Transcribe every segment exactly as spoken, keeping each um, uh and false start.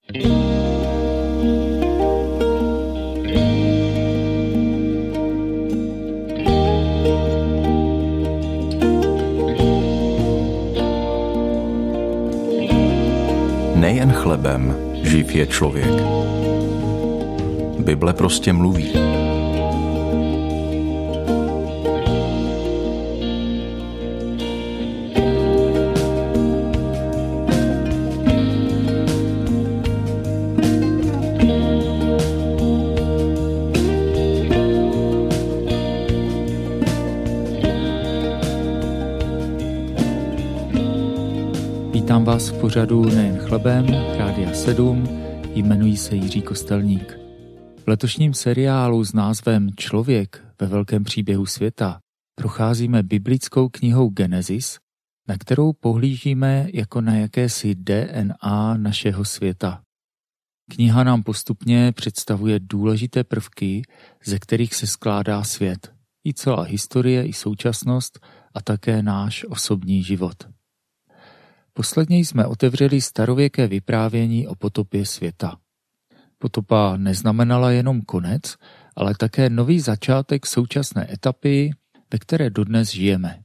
Nejen chlebem živ je člověk. Bible prostě mluví. Vítám vás v pořadu Nejen chlebem, Rádia sedm, jmenuji se Jiří Kostelník. V letošním seriálu s názvem Člověk ve velkém příběhu světa procházíme biblickou knihou Genesis, na kterou pohlížíme jako na jakési D N A našeho světa. Kniha nám postupně představuje důležité prvky, ze kterých se skládá svět, i celá historie, i současnost a také náš osobní život. Posledně jsme otevřeli starověké vyprávění o potopě světa. Potopa neznamenala jenom konec, ale také nový začátek současné etapy, ve které dodnes žijeme.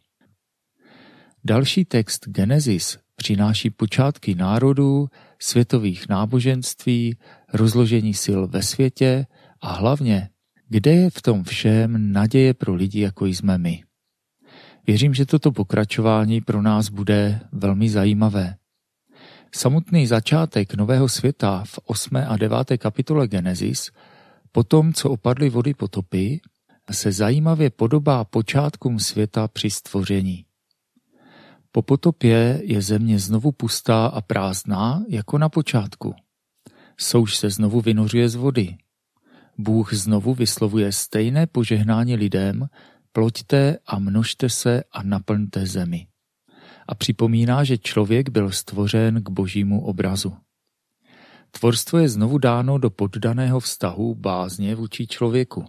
Další text Genesis přináší počátky národů, světových náboženství, rozložení sil ve světě a hlavně, kde je v tom všem naděje pro lidi, jako jsme my. Věřím, že toto pokračování pro nás bude velmi zajímavé. Samotný začátek nového světa v osmé a deváté kapitole Genesis, po tom, co opadly vody potopy, se zajímavě podobá počátkům světa při stvoření. Po potopě je země znovu pustá a prázdná, jako na počátku. Souš se znovu vynořuje z vody. Bůh znovu vyslovuje stejné požehnání lidem: ploďte a množte se a naplňte zemi. A připomíná, že člověk byl stvořen k božímu obrazu. Tvorstvo je znovu dáno do poddaného vztahu bázně vůči člověku.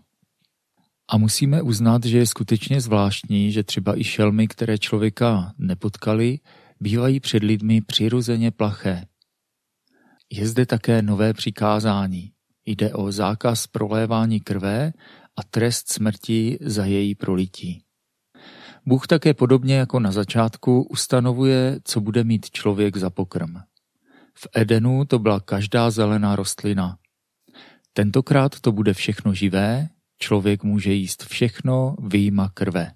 A musíme uznat, že je skutečně zvláštní, že třeba i šelmy, které člověka nepotkaly, bývají před lidmi přirozeně plaché. Je zde také nové přikázání. Jde o zákaz prolévání krve a trest smrti za její prolití. Bůh také podobně jako na začátku ustanovuje, co bude mít člověk za pokrm. V Edenu to byla každá zelená rostlina. Tentokrát to bude všechno živé, člověk může jíst všechno vyjma krve.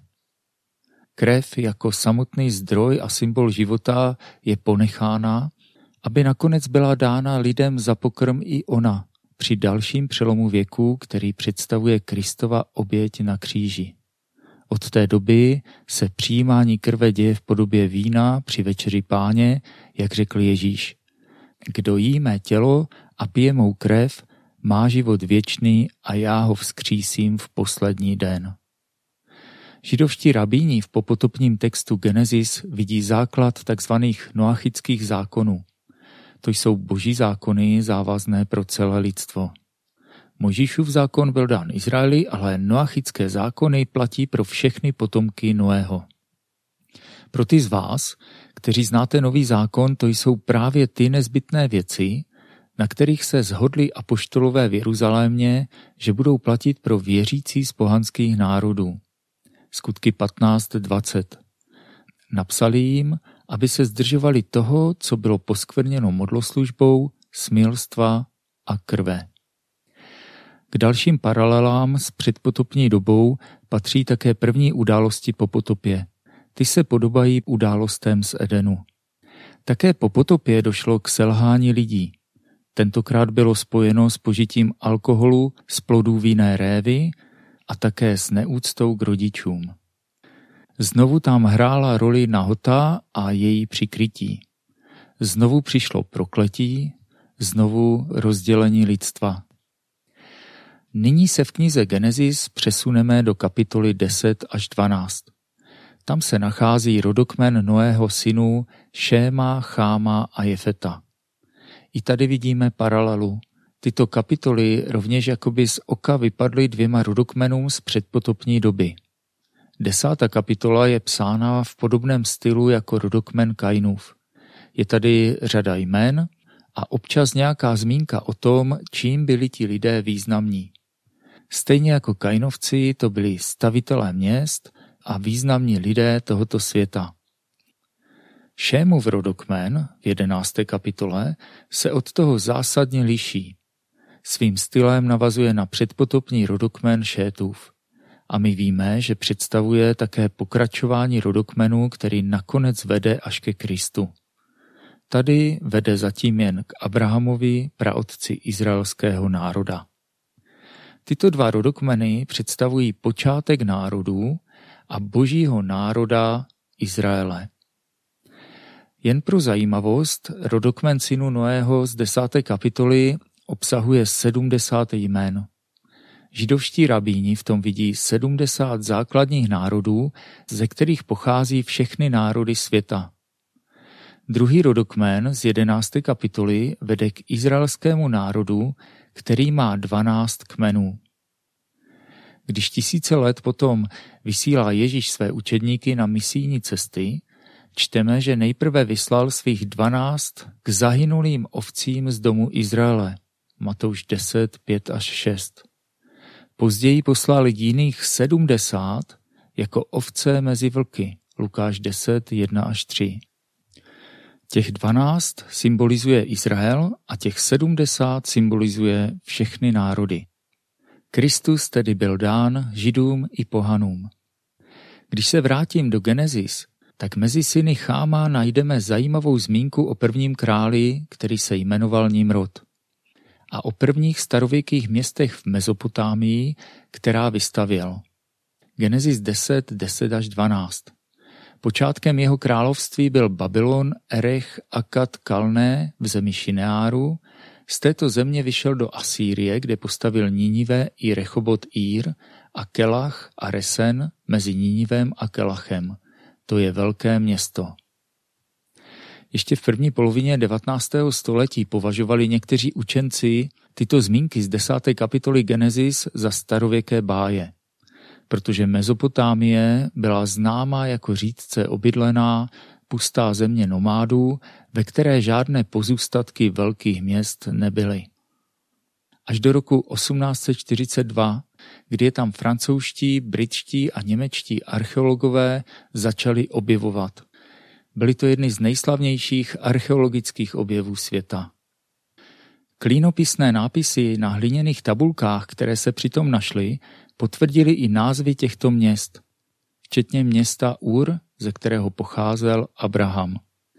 Krev jako samotný zdroj a symbol života je ponechána, aby nakonec byla dána lidem za pokrm i ona, při dalším přelomu věku, který představuje Kristova oběť na kříži. Od té doby se přijímání krve děje v podobě vína při večeři Páně, jak řekl Ježíš. Kdo jí mé tělo a pije mou krev, má život věčný a já ho vzkřísím v poslední den. Židovští rabíni v popotopním textu Genesis vidí základ tzv. Noachických zákonů. To jsou boží zákony závazné pro celé lidstvo. Mojžíšův zákon byl dán Izraeli, ale noachické zákony platí pro všechny potomky Noého. Pro ty z vás, kteří znáte nový zákon, to jsou právě ty nezbytné věci, na kterých se shodli apoštolové v Jeruzalémě, že budou platit pro věřící z pohanských národů. Skutky patnáct dvacet. Napsali jim, aby se zdržovali toho, co bylo poskvrněno modloslužbou, smilstva a krve. K dalším paralelám s předpotopní dobou patří také první události po potopě. Ty se podobají událostem z Edenu. Také po potopě došlo k selhání lidí. Tentokrát bylo spojeno s požitím alkoholu z plodů vinné révy a také s neúctou k rodičům. Znovu tam hrála roli nahota a její přikrytí. Znovu přišlo prokletí, znovu rozdělení lidstva. Nyní se v knize Genesis přesuneme do kapitoly deset až dvanáct. Tam se nachází rodokmen Noého synů Šéma, Cháma a Jefeta. I tady vidíme paralelu. Tyto kapitoly rovněž jakoby z oka vypadly dvěma rodokmenům z předpotopní doby. Desátá kapitola je psána v podobném stylu jako rodokmen Kainův. Je tady řada jmen a občas nějaká zmínka o tom, čím byli ti lidé významní. Stejně jako Kainovci to byli stavitelé měst a významní lidé tohoto světa. Šémův rodokmen v jedenácté kapitole se od toho zásadně liší. Svým stylem navazuje na předpotopní rodokmen Šétův. A my víme, že představuje také pokračování rodokmenu, který nakonec vede až ke Kristu. Tady vede zatím jen k Abrahamovi, praotci izraelského národa. Tyto dva rodokmeny představují počátek národů a božího národa Izraele. Jen pro zajímavost, rodokmen synu Noého z desáté kapitoly obsahuje sedmdesát jmen. Židovští rabíni v tom vidí sedmdesát základních národů, ze kterých pochází všechny národy světa. Druhý rodokmen z jedenácté kapitoly vede k izraelskému národu, který má dvanáct kmenů. Když tisíce let potom vysílá Ježíš své učedníky na misijní cesty, čteme, že nejprve vyslal svých dvanáct k zahynulým ovcím z domu Izraele. Matouš deset, pět až šest. Později poslal jiných sedmdesát jako ovce mezi vlky. Lukáš deset, jedna až tři. Těch dvanáct symbolizuje Izrael a těch sedmdesát symbolizuje všechny národy. Kristus tedy byl dán Židům i pohanům. Když se vrátím do Genesis, tak mezi syny Cháma najdeme zajímavou zmínku o prvním králi, který se jmenoval Nimrod. A o prvních starověkých městech v Mezopotámii, která vystavěl. Genesis deset, deset až dvanáct. Počátkem jeho království byl Babylon, Erech, Akad, Kalné v zemi Šineáru. Z této země vyšel do Asýrie, kde postavil Ninive i Rechobot Ír a Kelach a Resen mezi Ninivem a Kelachem. To je velké město. Ještě v první polovině devatenáctého století považovali někteří učenci tyto zmínky z desáté kapitoly Genesis za starověké báje, protože Mezopotámie byla známá jako řídce obydlená, pustá země nomádů, ve které žádné pozůstatky velkých měst nebyly. Až do roku osmnáct set čtyřicet dva, kdy je tam francouzští, britští a němečtí archeologové začali objevovat. Byly to jedny z nejslavnějších archeologických objevů světa. Klínopisné nápisy na hliněných tabulkách, které se přitom našly, potvrdili i názvy těchto měst, včetně města Ur, ze kterého pocházel Abraham.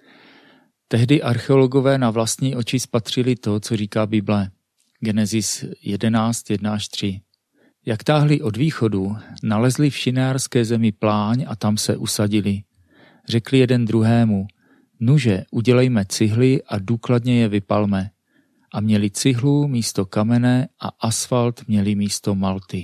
Tehdy archeologové na vlastní oči spatřili to, co říká Bible. Genesis jedenáct, jedna až tři. Jak táhli od východu, nalezli v šineárské zemi pláň a tam se usadili. Řekli jeden druhému, nuže, udělejme cihly a důkladně je vypalme. A měli cihlu místo kamene a asfalt měli místo malty.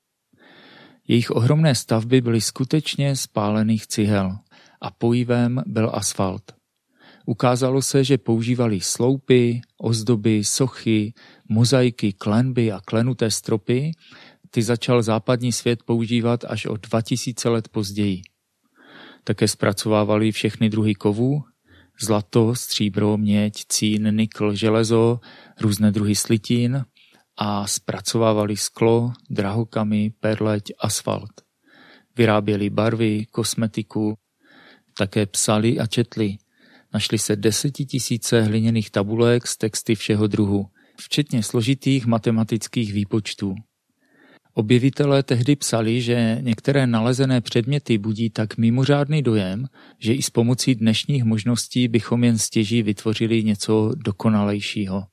Jejich ohromné stavby byly skutečně z pálených cihel a pojivem byl asfalt. Ukázalo se, že používali sloupy, ozdoby, sochy, mozaiky, klenby a klenuté stropy. Ty začal západní svět používat až o dva tisíce let později. Také zpracovávali všechny druhy kovů, zlato, stříbro, měď, cín, nikl, železo, různé druhy slitin a zpracovávali sklo, drahokamy, perleť, asfalt. Vyráběli barvy, kosmetiku, také psali a četli. Našly se desetitisíce hliněných tabulek s texty všeho druhu, včetně složitých matematických výpočtů. Objevitelé tehdy psali, že některé nalezené předměty budí tak mimořádný dojem, že i s pomocí dnešních možností bychom jen stěží vytvořili něco dokonalejšího.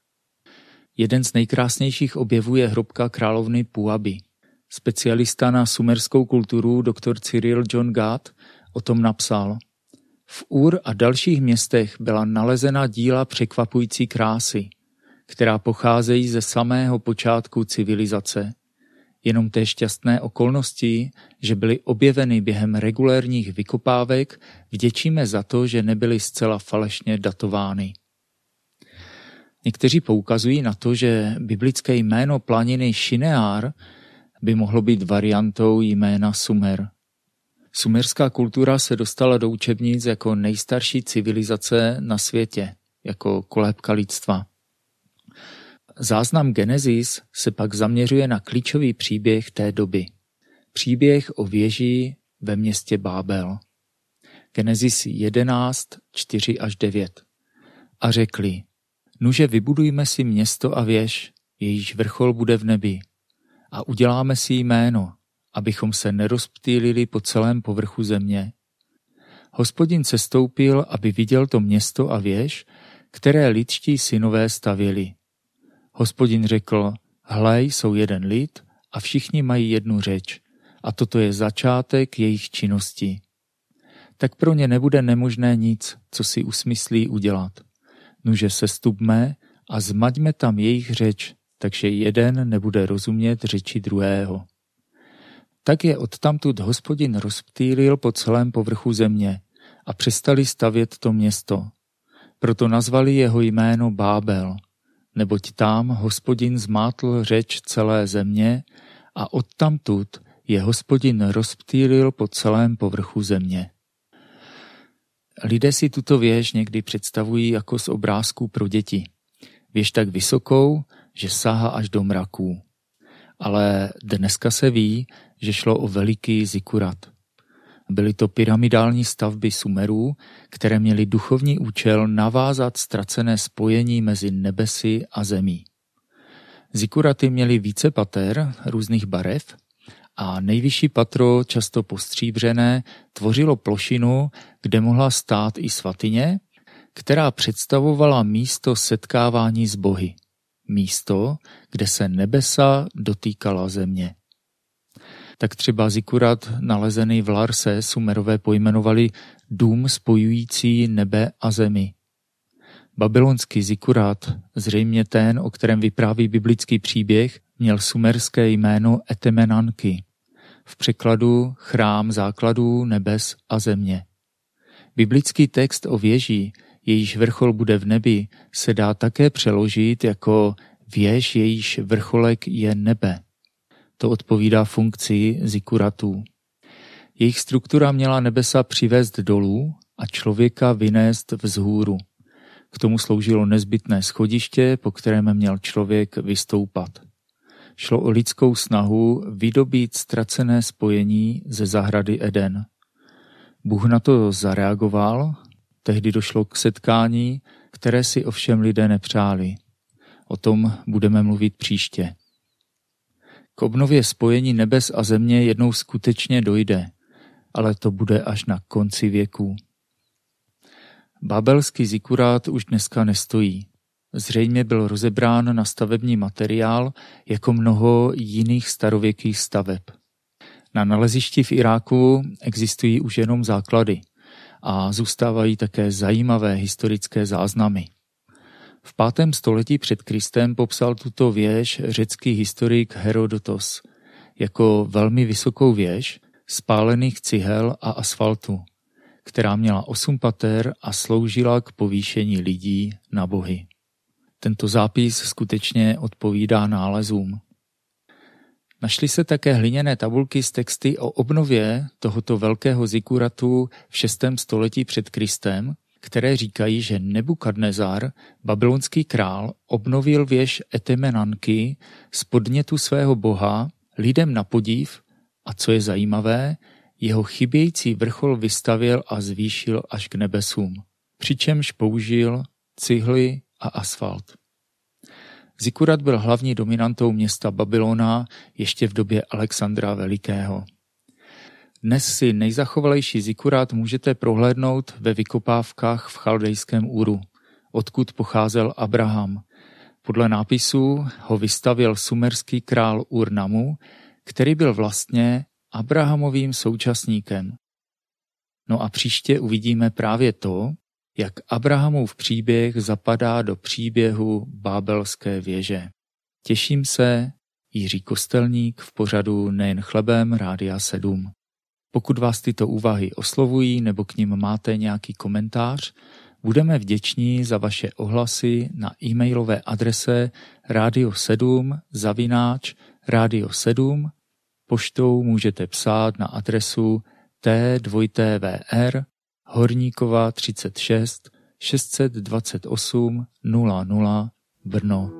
Jeden z nejkrásnějších objevů je hrobka královny Puaby. Specialista na sumerskou kulturu doktor Cyril John Gad o tom napsal: v Ur a dalších městech byla nalezena díla překvapující krásy, která pocházejí ze samého počátku civilizace. Jenom té šťastné okolnosti, že byly objeveny během regulérních vykopávek, vděčíme za to, že nebyly zcela falešně datovány. Někteří poukazují na to, že biblické jméno planiny Šineár by mohlo být variantou jména Sumer. Sumerská kultura se dostala do učebnic jako nejstarší civilizace na světě, jako kolébka lidstva. Záznam Genesis se pak zaměřuje na klíčový příběh té doby. Příběh o věži ve městě Bábel. Genesis jedenáct, čtyři až devět. A řekli, nuže vybudujme si město a věž, jejíž vrchol bude v nebi, a uděláme si jméno, abychom se nerozptýlili po celém povrchu země. Hospodin sestoupil, aby viděl to město a věž, které lidští synové stavěli. Hospodin řekl, hle, jsou jeden lid a všichni mají jednu řeč, a toto je začátek jejich činnosti. Tak pro ně nebude nemožné nic, co si usmyslí udělat. Nuže sestupme a zmaďme tam jejich řeč, takže jeden nebude rozumět řeči druhého. Tak je odtamtud Hospodin rozptýlil po celém povrchu země a přestali stavět to město. Proto nazvali jeho jméno Bábel, neboť tam Hospodin zmátl řeč celé země a odtamtud je Hospodin rozptýlil po celém povrchu země. Lidé si tuto věž někdy představují jako z obrázků pro děti. Věž tak vysokou, že sahá až do mraků. Ale dneska se ví, že šlo o veliký zikurat. Byly to pyramidální stavby Sumerů, které měly duchovní účel navázat ztracené spojení mezi nebesy a zemí. Zikuraty měly více pater různých barev a nejvyšší patro, často postříbřené, tvořilo plošinu, kde mohla stát i svatyně, která představovala místo setkávání s bohy. Místo, kde se nebesa dotýkala země. Tak třeba zikurat nalezený v Larse Sumerové pojmenovali dům spojující nebe a zemi. Babylonský zikurat, zřejmě ten, o kterém vypráví biblický příběh, měl sumerské jméno Etemenanky. V překladu chrám základů nebes a země. Biblický text o věži, jejíž vrchol bude v nebi, se dá také přeložit jako věž, jejíž vrcholek je nebe. To odpovídá funkci zikuratů. Jejich struktura měla nebesa přivést dolů a člověka vynést vzhůru. K tomu sloužilo nezbytné schodiště, po kterém měl člověk vystoupat. Šlo o lidskou snahu vydobít ztracené spojení ze zahrady Eden. Bůh na to zareagoval, tehdy došlo k setkání, které si ovšem lidé nepřáli. O tom budeme mluvit příště. K obnově spojení nebes a země jednou skutečně dojde, ale to bude až na konci věků. Babelský zikurát už dneska nestojí. Zřejmě byl rozebrán na stavební materiál jako mnoho jiných starověkých staveb. Na nalezišti v Iráku existují už jenom základy a zůstávají také zajímavé historické záznamy. V pátém století před Kristem popsal tuto věž řecký historik Herodotos jako velmi vysokou věž spálených cihel a asfaltu, která měla osm pater a sloužila k povýšení lidí na bohy. Tento zápis skutečně odpovídá nálezům. Našly se také hliněné tabulky s texty o obnově tohoto velkého zikuratu v šestém století před Kristem, které říkají, že Nebukadnezar, babylonský král, obnovil věž Etemenanky z podnětu svého boha lidem na podiv a co je zajímavé, jeho chybějící vrchol vystavěl a zvýšil až k nebesům, přičemž použil cihly a asfalt. Zikurat byl hlavní dominantou města Babylona ještě v době Alexandra Velikého. Dnes si nejzachovalejší zikurat můžete prohlédnout ve vykopávkách v chaldejském Uru, odkud pocházel Abraham. Podle nápisů ho vystavěl sumerský král Ur-Namu, který byl vlastně Abrahamovým současníkem. No a příště uvidíme právě to, jak Abrahamův příběh zapadá do příběhu Bábelské věže. Těším se, Jiří Kostelník v pořadu Nejen chlebem Rádia sedm. Pokud vás tyto úvahy oslovují nebo k nim máte nějaký komentář, budeme vděční za vaše ohlasy na e-mailové adrese radio sedm zavináč radio sedm. Poštou můžete psát na adresu T dva V R Horníkova třicet šest šest dva osm nula nula Brno.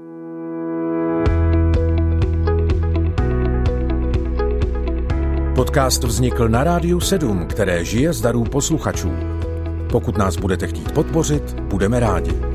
Podcast vznikl na Rádiu sedm, které žije z darů posluchačů. Pokud nás budete chtít podpořit, budeme rádi.